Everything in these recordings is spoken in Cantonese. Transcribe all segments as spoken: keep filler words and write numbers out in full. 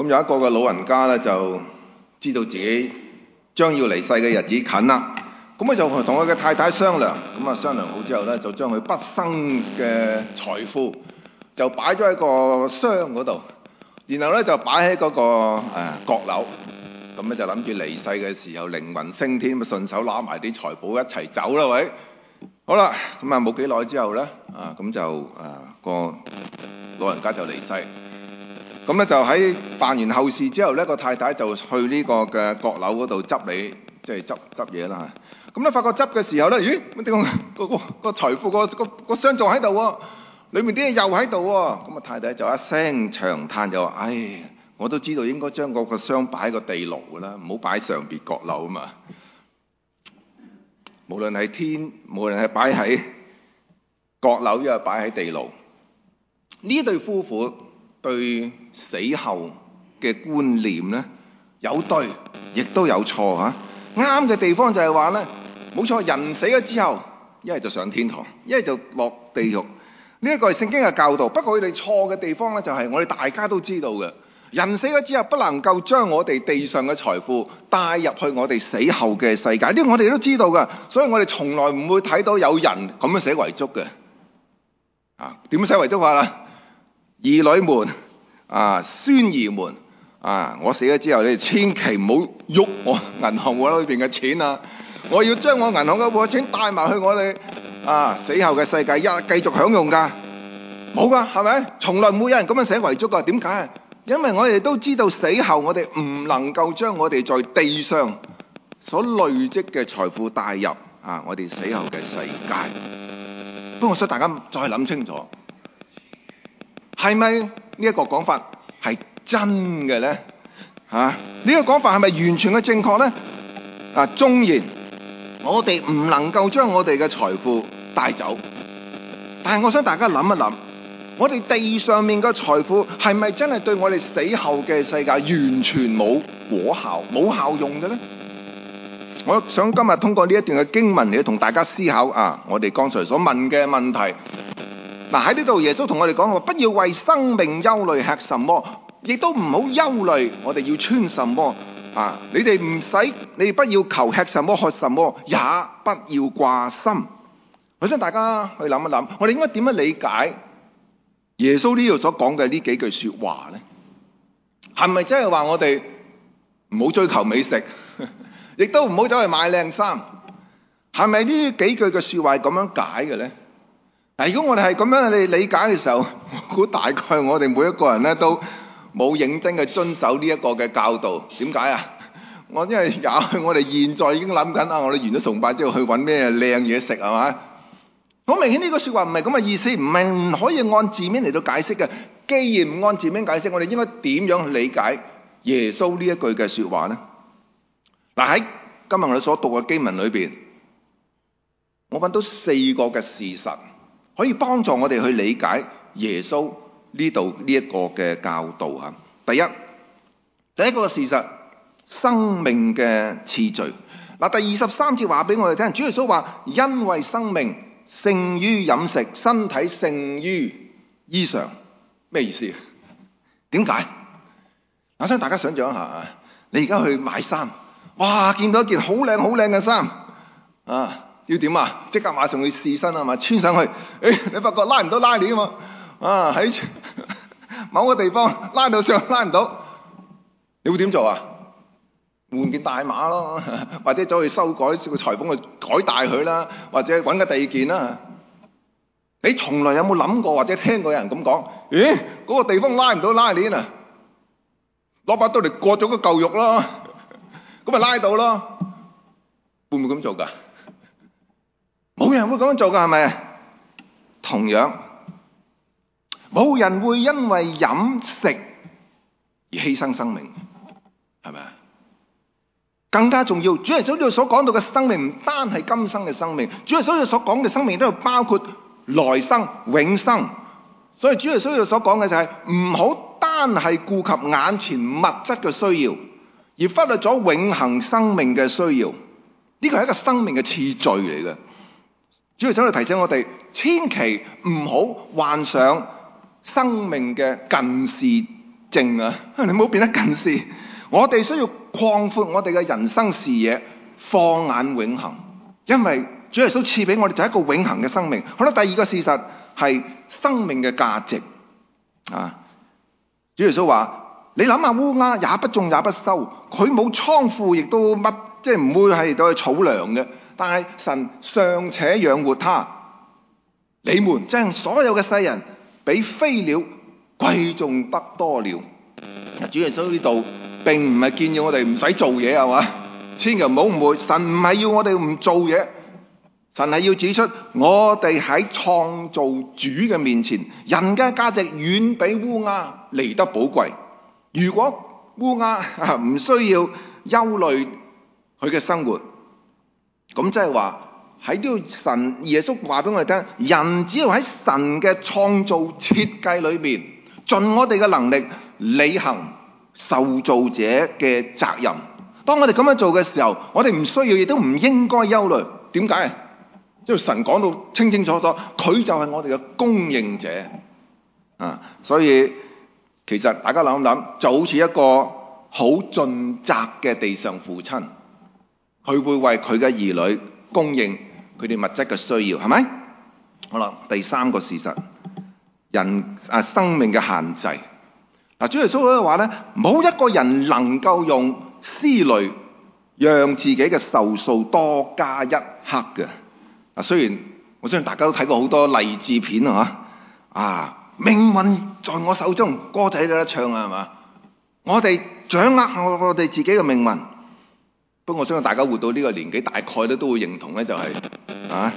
咁有一個嘅老人家咧，就知道自己將要離世嘅日子近啦。咁佢就同佢嘅太太商量，咁啊商量好之後咧，就將佢畢生嘅財富就擺咗喺個箱嗰度，然後咧就擺喺嗰個誒閣樓。咁咧就諗住離世嘅時候靈魂升天，咁順手攞埋啲財寶一齊走啦，喂！好啦，咁啊冇幾耐之後咧，啊咁就啊個老人家就離世。咁咧就喺辦完後事之後咧，個太太就去呢個嘅閣樓嗰度執你，即係執執嘢啦。咁咧發覺執嘅時候咧，咦？乜點解個個個財富個個個箱仲喺度喎？裏面啲嘢又喺度喎。咁啊太太就一聲長嘆就話：唉，我都知道應該將嗰個箱擺喺個地牢㗎啦，唔好擺上邊閣樓啊嘛。無論係天，無論係擺喺閣樓，又係擺喺地牢。呢對夫婦對死後嘅觀念咧，有對，亦都有錯嚇。啱嘅地方就係話咧，冇錯，人死咗之後，一係就上天堂，一係就落地獄。呢一個係聖經嘅教導。不過佢哋錯嘅地方咧，就係我哋大家都知道嘅，人死咗之後，不能夠將我哋地上嘅財富帶入去我哋死後嘅世界。呢啲我哋都知道㗎，所以我哋從來唔會睇到有人咁樣寫遺囑嘅。啊，點樣寫遺囑法啦？兒女們啊，孫兒們啊，我死咗之後，你哋千祈唔好喐我銀行戶裏邊嘅錢啊！我要將我銀行嘅戶錢帶埋去我哋啊死後嘅世界，一繼續享用㗎。冇㗎，係咪？從來冇有人咁樣寫遺囑㗎。點解？因為我哋都知道死後我哋唔能夠將我哋在地上所累積嘅財富帶入啊我哋死後嘅世界。不過我想大家再諗清楚。係咪呢一個講法係真嘅呢？嚇、啊，呢、這個講法係咪完全嘅正確呢？啊，縱然我哋唔能夠將我哋嘅財富帶走，但係我想大家諗一諗，我哋地上面嘅財富係咪真係對我哋死後嘅世界完全冇果效、冇效用嘅呢？我想今日通過呢一段嘅經文嚟同大家思考啊，我哋剛才所問嘅問題。嗱，喺呢度耶穌同我哋講話，不要為生命憂慮吃什麼，亦都唔好憂慮我哋要穿什麼啊！你哋唔使，你哋不要求吃什麼喝什麼，也不要掛心。我想大家去諗一諗，我哋應該點樣理解耶穌呢度所講嘅呢幾句說話呢？係咪真係話我哋唔好追求美食，亦都唔好走去買靚衫？係咪呢幾句嘅說話係咁樣解嘅呢？如果我哋係咁樣嚟理解嘅時候，我估大概我哋每一個人咧都冇認真嘅遵守呢一個嘅教導。點解啊？我因為也許我哋現在已經諗緊啊，我哋完咗崇拜之後去揾咩靚嘢食係嘛？好明顯呢個説話唔係咁嘅意思，唔係唔可以按字面嚟到解釋嘅。既然唔按字面解釋，我哋應該點樣去理解耶穌呢一句嘅説話呢？嗱，喺今日我哋所讀嘅經文裏邊，我揾到四個嘅事實，可以幫助我哋去理解耶穌呢度呢一個嘅教導嚇。第一，第一個事實，生命嘅次序。嗱，第二十三節話俾我哋聽，主耶穌話：因為生命勝於飲食，身體勝於衣裳。咩意思？點解？我想大家想象一下，你而家去買衫，哇，見到一件好靚好靚嘅衫啊！要點啊？即刻馬上去試身啊嘛，穿上去，誒、哎，你發覺拉唔到拉鏈啊嘛，啊喺某個地方拉到上拉唔到，你會點做啊？換件大碼咯，或者走去修改個裁縫去改大佢啦，或者揾個第二件啦。你從來有冇諗過或者聽過有人咁講？咦，嗰、那個地方拉唔到拉鏈啊，攞把刀嚟割咗個嚿肉咯，咁咪拉到咯？會唔會咁做㗎？冇人會咁樣做㗎，係咪？同樣，冇人會因為飲食而犧牲生命，係咪？更加重要，主耶穌呢度所講到嘅生命唔單係今生嘅生命，主耶穌呢度所講嘅生命都係包括來生、永生。所以主耶穌呢度所講嘅就係唔好單係顧及眼前物質嘅需要，而忽略咗永恆生命嘅需要。呢個係一個生命嘅次序嚟嘅。主要想嚟提醒我哋，千祈唔好患上生命嘅近視靜啊，你唔好變得近視。我哋需要擴闊我哋嘅人生視野，放眼永恆，因為主耶穌賜俾我哋就係一個永恆嘅生命。好啦，第二個事實係生命嘅價值啊。主耶穌話：你諗下烏鴉也不種也不收，佢冇倉庫，亦都乜即係唔會係到去儲糧嘅。但係神尚且養活他，你們即係所有嘅世人，比飛鳥貴重得多了。主耶穌呢度並唔係建議我哋唔使做嘢，係嘛？千祈唔好誤會，神唔係要我哋唔做嘢，神係要指出我哋喺創造主嘅面前，人嘅價值遠比烏鴉嚟得寶貴。如果烏鴉唔需要憂慮佢嘅生活，咁即係話喺呢度神耶穌話俾我哋聽，人只要喺神嘅創造設計裏面，盡我哋嘅能力履行受造者嘅責任。當我哋咁樣做嘅時候，我哋唔需要亦都唔應該憂慮。點解？因為神講到清清楚楚，佢就係我哋嘅供應者啊！所以其實大家諗一諗，就好似一個好盡責嘅地上父親，佢會為佢嘅兒女供應佢哋物質嘅需要，係咪？好啦，第三個事實，人啊生命嘅限制。嗱，主耶穌嗰度話咧，冇一個人能夠用思慮讓自己嘅壽數多加一刻嘅。嗱，雖然我相信大家都睇過好多勵志片啊，啊，命運在我手中，歌仔都得唱啊，係嘛？我哋掌握我我哋自己嘅命運。不過我相信大家活到呢個年紀，大概咧都會認同咧，就係啊，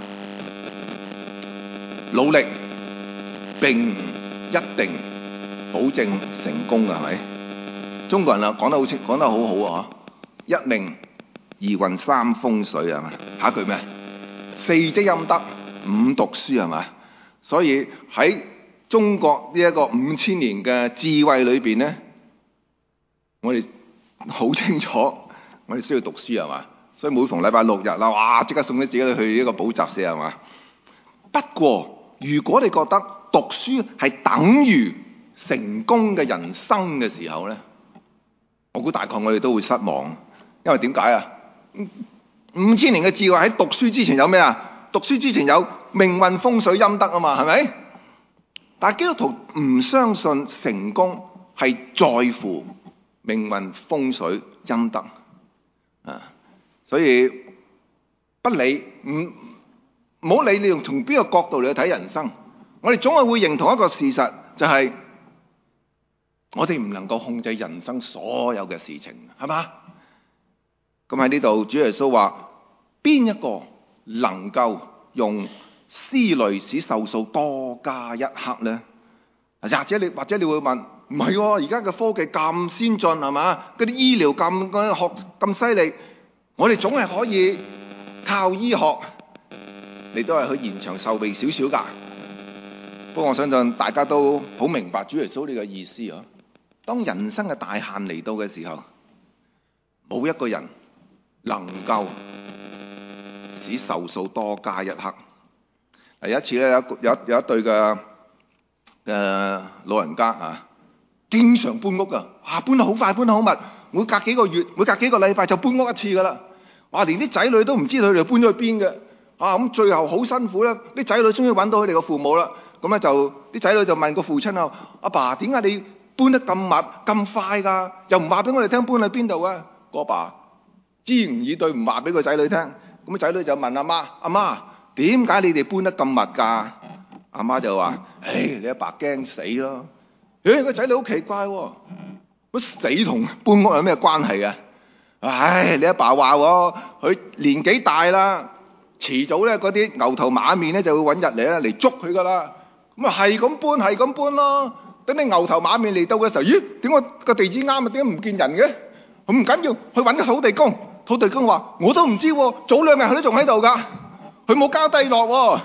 努力並唔一定保證成功嘅，係咪？中國人啊講得好清，講得好好啊！一命二運三風水係嘛？下一句咩？四積陰德五讀書係嘛？所以喺中國呢一個五千年嘅智慧裏邊咧，我哋好清楚。我哋需要讀書係嘛？所以每逢禮拜六日啦，哇！即刻送啲自己去一個補習社係嘛？不過如果你覺得讀書係等於成功嘅人生嘅時候咧，我估大概我哋都會失望。因為點解啊？五千年嘅智慧喺讀書之前有咩啊？讀書之前有命運風水陰德啊嘛，係咪？但係基督徒唔相信成功係在乎命運風水陰德。啊，所以不理唔唔好理你用從邊個角度嚟去睇人生，我哋總係會認同一個事實，就係我哋唔能夠控制人生所有嘅事情，係嘛？咁喺呢度，主耶穌話：邊一個能夠用思慮使壽數多加一刻咧？或者你或者你會問：唔係喎，而家嘅科技咁先進係嘛？嗰啲醫療咁嗰啲學咁犀利，我哋總係可以靠醫學嚟都係去延長壽命少少㗎。不過我相信大家都好明白主耶穌呢個意思啊。當人生嘅大限嚟到嘅時候，冇一個人能夠使壽數多加一刻。有一次咧，有有有一對嘅嘅老人家啊，經常搬屋噶，啊搬得好快，搬得好密，每隔幾個月，每隔幾個禮拜就搬屋一次噶啦。哇，連啲仔女都唔知道佢哋搬咗去邊嘅。啊咁最後好辛苦啦，啲仔女終於揾到佢哋嘅父母啦。咁咧就啲仔女就問個父親啊：阿爸，點解你搬得咁密咁快㗎？又唔話俾我哋聽搬去邊度啊？個阿爸支吾以對，唔話俾個仔女聽。咁個仔女就問阿媽：阿媽，點解你哋搬得咁密㗎？阿媽就話：誒，你阿爸驚死咯。誒，個仔女好奇怪喎，乜死同搬屋有咩關係啊？唉，你阿爸話喎，佢年紀大啦，遲早咧嗰啲牛頭馬面咧就會揾日嚟咧嚟捉佢㗎啦。咁啊係咁搬，係咁搬咯。等你牛頭馬面嚟到嘅時候，咦？點解個地址啱啊？點解唔見人嘅？咁唔緊要，去揾個土地公。土地公話：我都唔知喎，早兩日佢都仲喺度㗎，佢冇交低落喎。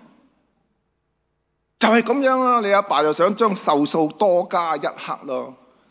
就係咁樣啦，你阿爸就想將壽數多加一刻咯。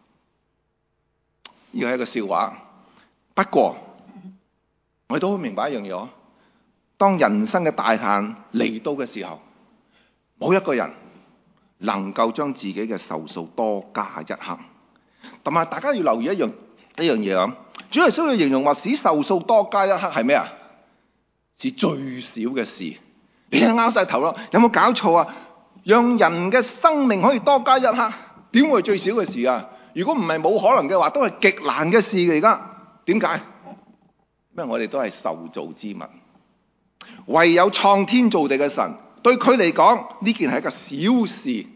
呢個係一個笑話。不過我哋都好明白一樣嘢，當人生嘅大限嚟到嘅時候，冇一個人能夠將自己嘅壽數多加一刻。 同埋大家要留意一樣一樣嘢啊！主耶穌要形容話使壽數多加一刻係咩啊？是最少嘅事。你係拗晒頭咯，有冇搞錯啊？讓人嘅生命可以多加一刻，點會係最少嘅事啊？如果唔係冇可能嘅話，都係極難嘅事嘅。而家點解？因為我哋都係受造之物，唯有創天造地嘅神，對佢嚟講呢件係一個小事，一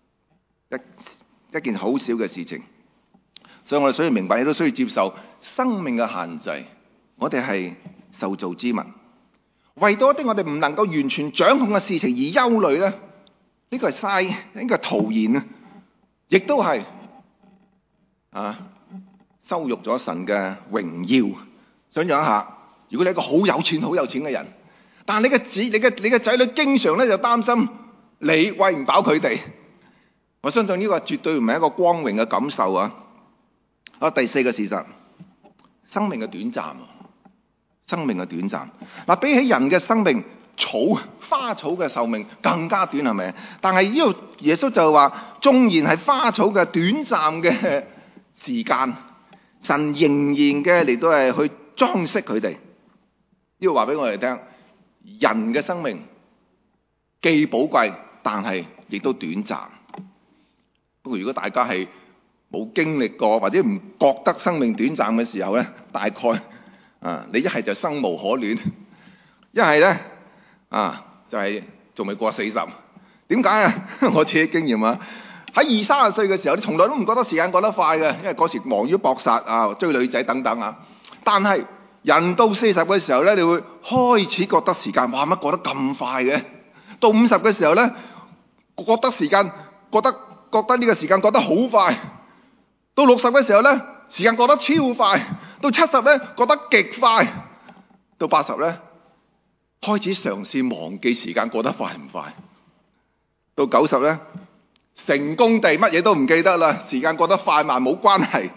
一件好小嘅事情。所以我哋需要明白，亦都需要接受生命嘅限制。我哋係受造之物，為到一啲我哋唔能夠完全掌控嘅事情而憂慮咧，呢個係嘥，呢個係徒然啊！亦都係啊，羞辱咗神嘅榮耀。想象一下，如果你係一個好有錢、好有錢嘅人，但係你嘅子、你嘅你嘅仔女經常咧就擔心你餵唔飽佢哋，我相信呢個絕對唔係一個光榮嘅感受啊！啊，第四個事實，生命嘅短暫，生命嘅短暫。嗱，比起人嘅生命，草花草嘅壽命更加短，係咪？但係呢度耶穌就話，縱然係花草嘅短暫嘅時間，神仍然嘅嚟到係去裝飾佢哋。呢度話俾我哋聽，人嘅生命既寶貴，但係亦都短暫。不過如果大家係冇經歷過或者唔覺得生命短暫嘅時候咧，大概啊，你一係就生無可戀，一係咧啊就係仲未過四十。點解啊？我自己經驗啊，喺二三十歲嘅時候，你從來都唔覺得時間過得快嘅，因為嗰時忙於搏殺啊、追女仔等等啊。但係人到四十嘅時候咧，你會開始覺得時間哇乜過得咁快嘅。到五十嘅時候咧，覺得時間覺得覺得呢個時間過得好快。到六十嘅時候咧，時間過得超快；到七十咧，覺得極快；到八十咧，開始嘗試忘記時間過得快唔快；到九十咧，成功地乜嘢都唔記得啦，時間過得快慢冇關係。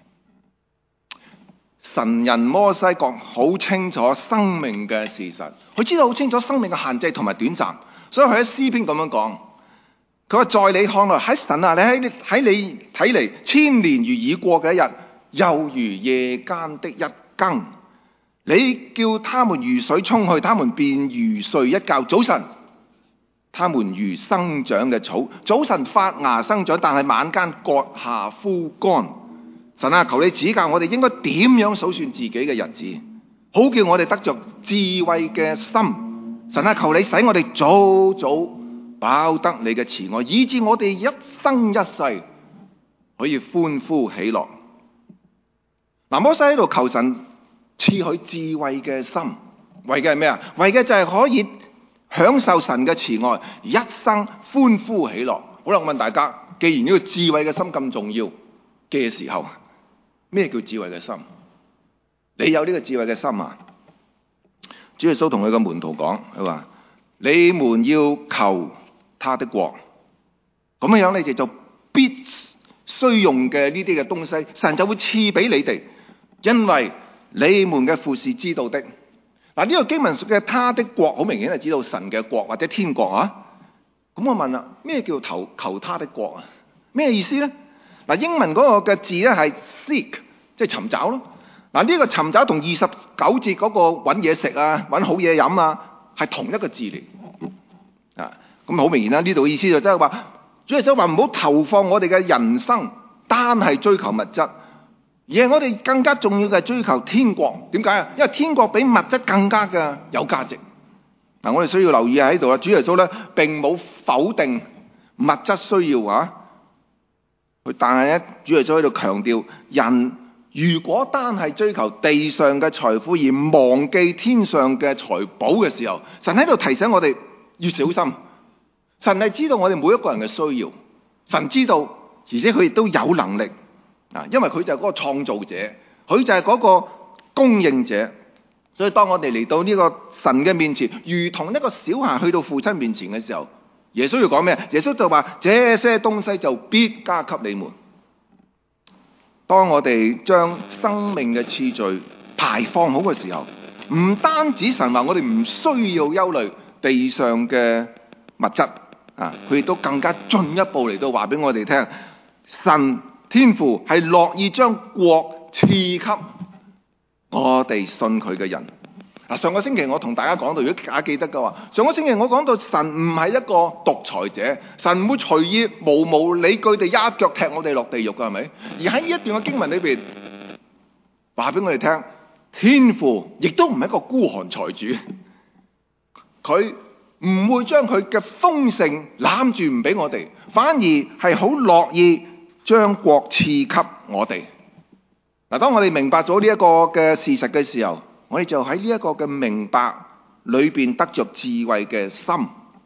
神人摩西講好清楚生命嘅事實，佢知道好清楚生命嘅限制同埋短暫，所以佢喺詩篇咁樣講。佢話在你看來，喺神啊，你喺你喺你睇嚟，千年如已過嘅一日，又如夜間的一更。你叫他們如水沖去，他們便如睡一覺。早晨，他們如生長嘅草，早晨發芽生長，但係晚間割下枯乾。神啊，求你指教我哋應該點樣數算自己嘅日子，好叫我哋得着智慧嘅心。神啊，求你使我哋早早飽得你嘅慈愛，以致我哋一生一世可以歡呼喜樂。嗱，摩西喺度求神賜佢智慧嘅心，為嘅係咩啊？為嘅就係可以享受神嘅慈愛，一生歡呼喜樂。好啦，我問大家，既然呢個智慧嘅心咁重要嘅時候，咩叫智慧嘅心？你有呢個智慧嘅心啊？主耶穌同佢嘅門徒講，佢話：你們要求他的國，咁樣樣你哋就必須用嘅呢啲嘅東西，神就會賜俾你哋，因為你們嘅父是知道的。嗱，呢個經文嘅他的國，好明顯係知道神嘅國或者天國啊。咁我問啦，咩叫求求他的國啊？咩意思咧？嗱，英文嗰個嘅字咧係 seek，即係尋找咯。嗱，呢個尋找同二十九節嗰個揾嘢食啊、揾好嘢飲啊，係同一個字嚟啊。咁好明顯啦，呢度嘅意思就即係話，主耶穌話唔好投放我哋嘅人生單係追求物質，而係我哋更加重要嘅係追求天國。點解啊？因為天國比物質更加嘅有價值。嗱，我哋需要留意喺度啦。主耶穌咧並冇否定物質需要啊。但係咧，主耶穌喺度強調，人如果單係追求地上嘅財富而忘記天上嘅財寶嘅時候，神喺度提醒我哋要小心。神係知道我哋每一個人嘅需要，神知道，而且佢亦都有能力啊，因為佢就係嗰個創造者，佢就係嗰個供應者。所以當我哋嚟到呢個神嘅面前，如同一個小孩去到父親面前嘅時候，耶穌要講咩？耶穌就話：這些東西就必加給你們。當我哋將生命嘅次序排放好嘅時候，唔單止神話我哋唔需要憂慮地上嘅物質啊，佢亦都更加進一步嚟到話俾我哋聽，神天父係樂意將國賜給我哋信佢嘅人。嗱，上個星期我同大家講到，如果大家記得嘅話，上個星期我講到神唔係一個獨裁者，神唔會隨意無無理據地一腳踢我哋落地獄㗎，係咪？而喺呢一段嘅經文裏邊，話俾我哋聽，天父亦都唔係一個孤寒財主，佢唔會將佢嘅豐盛攬住唔俾我哋，反而係好樂意將國賜給我哋。嗱，當我哋明白咗呢一個嘅事實嘅時候，我哋就喺呢一個嘅明白裏邊得着智慧嘅心，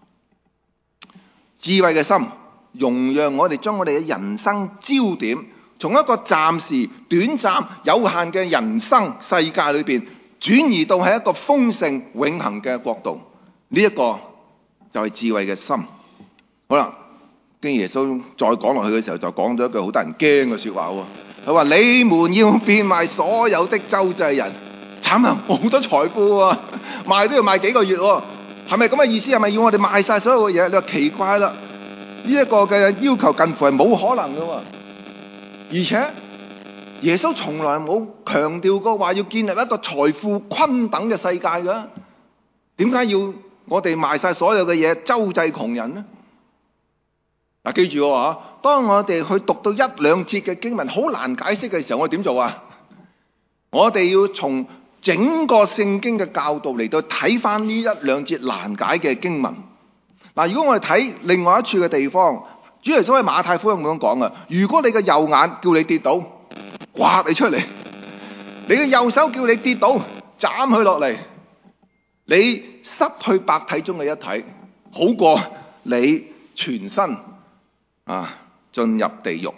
智慧嘅心，容讓我哋將我哋嘅人生焦點，從一個暫時、短暫、有限嘅人生世界裏邊，轉移到係一個豐盛、永恆嘅國度。呢、這、一個就係智慧嘅心。好啦，跟耶穌再講落去嘅時候，就講咗一句好得人驚嘅說話喎。佢話：你們要變賣所有的周濟人。慘啊！冇咗財富喎，賣都要賣幾個月喎，係咪咁嘅意思？係咪要我哋賣晒所有嘅嘢？你話奇怪啦，呢一個嘅要求近乎係冇可能嘅喎。而且耶穌從來冇強調過話要建立一個財富均等嘅世界㗎。點解要我哋賣晒所有嘅嘢周濟窮人呢？嗱，記住喎，當我哋去讀到一兩節嘅經文好難解釋嘅時候，我點做啊？我哋要從整個聖經嘅教導嚟到睇翻呢一兩節難解嘅經文。嗱，如果我哋睇另外一處嘅地方，主耶穌喺馬太福音咁樣講嘅：如果你嘅右眼叫你跌倒，刮你出嚟；你嘅右手叫你跌倒，斬佢落嚟。你失去百體中嘅一體，好過你全身啊進入地獄。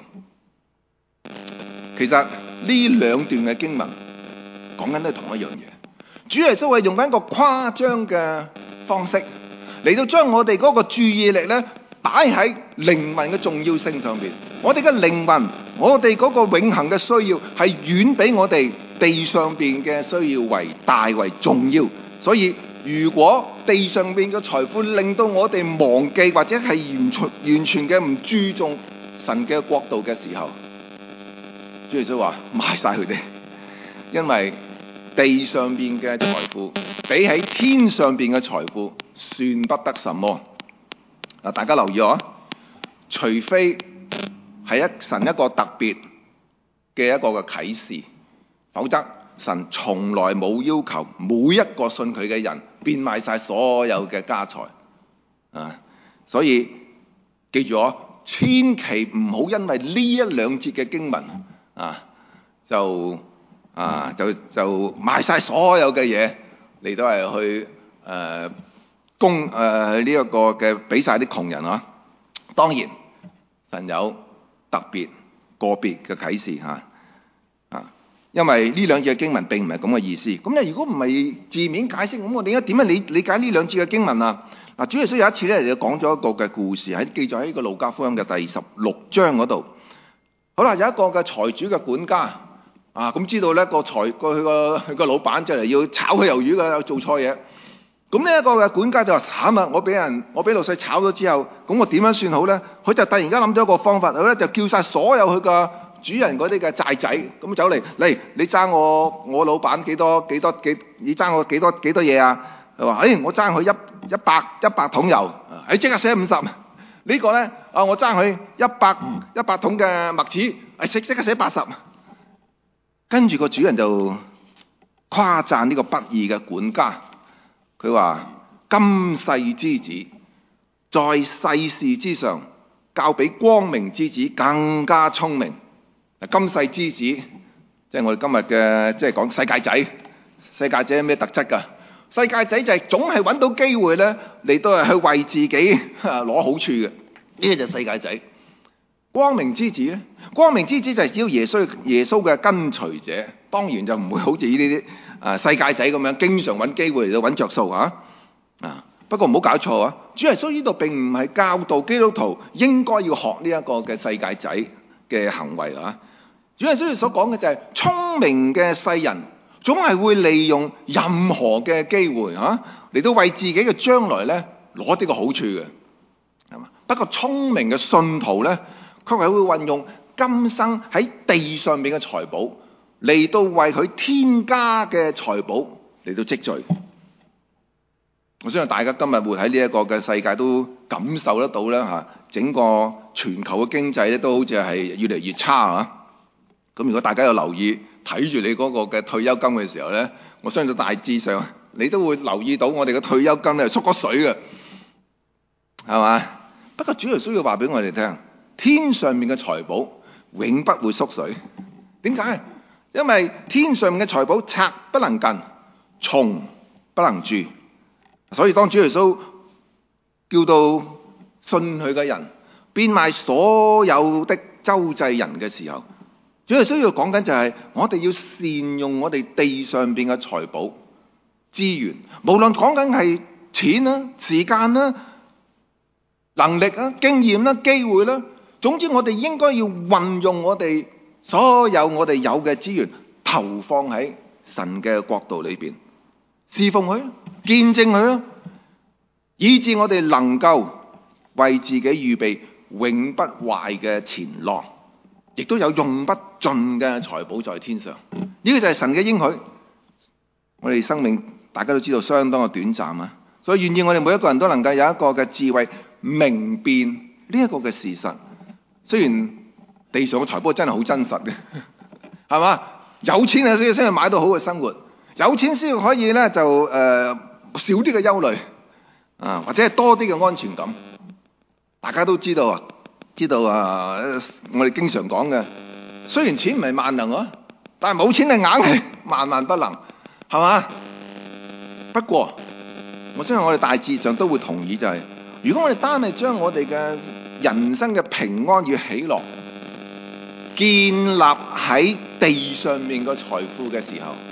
其實呢兩段嘅經文講緊都係同一樣嘢。主耶穌係用緊一個誇張嘅方式嚟到將我哋嗰個注意力咧擺喺靈魂嘅重要性上邊。我哋嘅靈魂，我哋嗰個永恆嘅需要係遠比我哋地上邊嘅需要為大為重要。所以如果地上邊嘅財富令到我哋忘記或者係完全完全嘅唔注重神嘅國度嘅時候，主耶穌話賣晒佢哋，因為地上邊嘅財富比起天上邊嘅財富算不得什麼。嗱，大家留意啊，除非係一神一個特別嘅一個嘅啟示，否則神從來冇要求每一個信佢嘅人變賣晒所有嘅家財啊！所以記住我，千祈唔好因為呢一兩節嘅經文啊，就啊就就賣晒所有嘅嘢嚟到係去誒供誒呢一個嘅俾晒啲窮人啊！當然神有特別個別嘅啟示嚇啊，因為呢兩節嘅經文並唔係咁嘅意思。咁你如果唔係字面解釋，咁我哋應該點樣理理解呢兩節嘅經文啊？嗱，主耶穌有一次咧，就講咗一個嘅故事，喺記載喺呢個路加福音嘅第十六章嗰度。好啦，有一個嘅財主嘅管家啊，咁知道咧個財個佢個佢個老闆就嚟要炒佢魷魚嘅，做錯嘢。咁呢一個嘅管家就話：慘啊！我俾人我俾老細炒咗之後，咁我點樣算好咧？佢就突然間諗咗一個方法，佢咧就叫晒所有佢個主人嗰啲嘅債仔，咁走嚟嚟，你爭我我老闆幾多幾多幾？你爭我幾多幾多嘢啊？佢話：誒，我爭佢一一百一百桶油，誒即刻寫五十。呢個咧啊，我爭佢一百一百桶嘅麥子，誒即即刻寫八十。跟住個主人就誇讚呢個不義嘅管家。佢話：今世之子在世事之上，較比光明之子更加聰明。今世之子即係我哋今日嘅，即係講世界仔。世界仔有咩特質㗎？世界仔就係總係揾到機會咧，嚟到係去為自己攞好處嘅。呢個就係世界仔。光明之子咧，光明之子就係只要耶穌耶穌嘅跟隨者，當然就唔會好似呢啲啊世界仔咁樣，經常揾機會嚟到揾着數啊！啊，不過唔好搞錯啊！主耶穌呢度並唔係教導基督徒應該要學呢一個嘅世界仔嘅行為啊！主耶穌所講嘅就係聰明嘅世人總係會利用任何嘅機會啊，嚟到為自己嘅將來咧攞啲個好處嘅，係嘛？不過聰明嘅信徒咧，佢係會運用今生喺地上面嘅財寶，嚟到為佢天家嘅財寶嚟到積聚。我相信大家今日活喺呢一個嘅世界都感受得到啦嚇，整個全球嘅經濟咧都好似係越嚟越差啊！咁如果大家有留意睇住你嗰個嘅退休金嘅時候咧，我相信大致上你都會留意到我哋嘅退休金咧縮咗水嘅，係嘛？不過主要需要話俾我哋聽，天上面嘅財寶永不會縮水。點解？因為天上面嘅財寶賊不能近，蟲不能蛀。所以當主耶穌叫到信佢嘅人變賣所有的周濟人嘅時候，主耶穌要講緊就係我哋要善用我哋地上邊嘅財寶資源，無論講緊係錢啦、時間啦、能力啦、經驗啦、機會啦，總之我哋應該要運用我哋所有我哋有嘅資源，投放喺神嘅國度裏邊，侍奉佢，見證佢咯，以致我哋能夠為自己預備永不壞嘅錢囊，亦都有用不盡嘅財寶在天上。呢個就係神嘅應許。我哋生命大家都知道相當嘅短暫啊，所以願意我哋每一個人都能夠有一個嘅智慧，明辨呢一個嘅事實。雖然地上嘅財寶真係好真實嘅，係嘛？有錢啊先先去買到好嘅生活，有錢先可以咧就誒、呃、少啲嘅憂慮啊，或者係多啲嘅安全感。大家都知道啊，知道啊，我哋經常講嘅，雖然錢唔係萬能啊，但係冇錢係硬係萬萬不能，係嘛？不過我相信我哋大致上都會同意就係、是，如果我哋單係將我哋嘅人生嘅平安與喜樂建立喺地上面嘅財富嘅時候，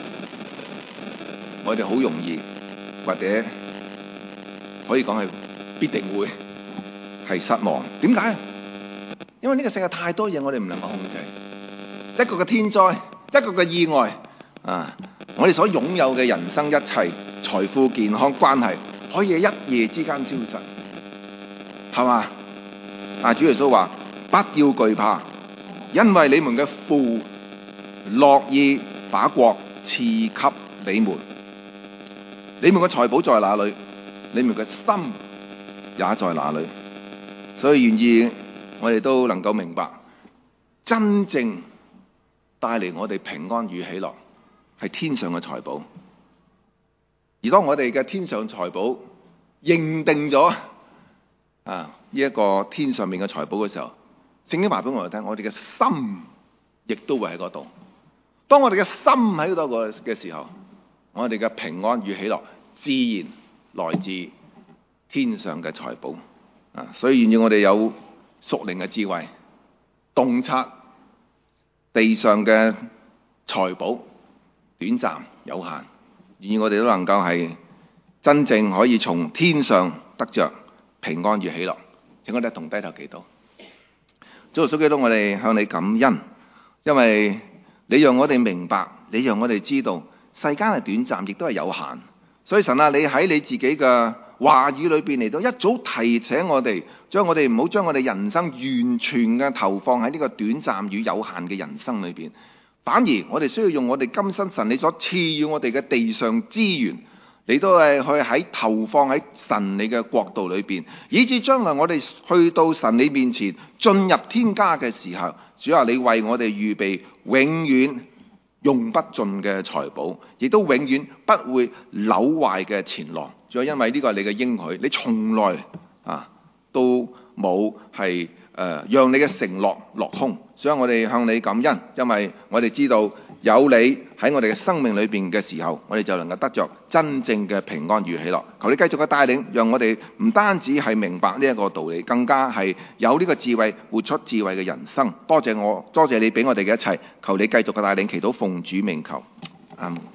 我哋好容易或者可以講係必定會係失望。點解？因為呢個世界太多嘢我哋唔能夠控制，一個嘅天災，一個嘅意外啊，我哋所擁有嘅人生一切財富、健康、關係，可以喺一夜之間消失，係嘛？但係主耶穌話：不要懼怕，因為你們嘅父樂意把國賜給你們。你們嘅財寶在哪裏，你們嘅心也在哪裏。所以願意我哋都能夠明白，真正帶嚟我哋平安與喜樂係天上嘅財寶。而當我哋嘅天上財寶認定咗啊呢一個天上面嘅財寶嘅時候，聖經話俾我哋聽，我哋嘅心亦都會喺嗰度。當我哋嘅心喺嗰度嘅時候，我哋嘅平安與喜樂自然來自天上嘅財寶啊！所以願意我哋有屬靈嘅智慧，洞察地上嘅財寶短暫有限，願意我哋都能夠係真正可以從天上得着平安與喜樂。請我哋一同低頭祈禱。主耶穌基督，我哋向你感恩，因為你讓我哋明白，你讓我哋知道世間係短暫，亦都係有限。所以神啊，你喺你自己嘅話語裏邊嚟到一早提醒我哋，將我哋唔好將我哋人生完全嘅投放喺呢個短暫與有限嘅人生裏邊，反而我哋需要用我哋今生神你所賜予我哋嘅地上資源，你都係去喺投放喺神你嘅國度裏邊，以至將來我哋去到神你面前進入天家嘅時候，主啊，你為我哋預備永遠用不盡嘅財寶，亦都永遠不會朽壞嘅錢囊。仲有因為呢個係你嘅應許，你從來啊都冇係誒讓你嘅承諾落空。所以我哋向你感恩，因為我哋知道有你喺我哋嘅生命裏邊嘅時候，我哋就能夠得着真正嘅平安與喜樂。求你繼續嘅帶領，讓我哋唔單止係明白呢一個道理，更加係有呢個智慧，活出智慧嘅人生。多謝我，多謝你俾我哋嘅一切。求你繼續嘅帶領，祈禱奉主名求，阿門。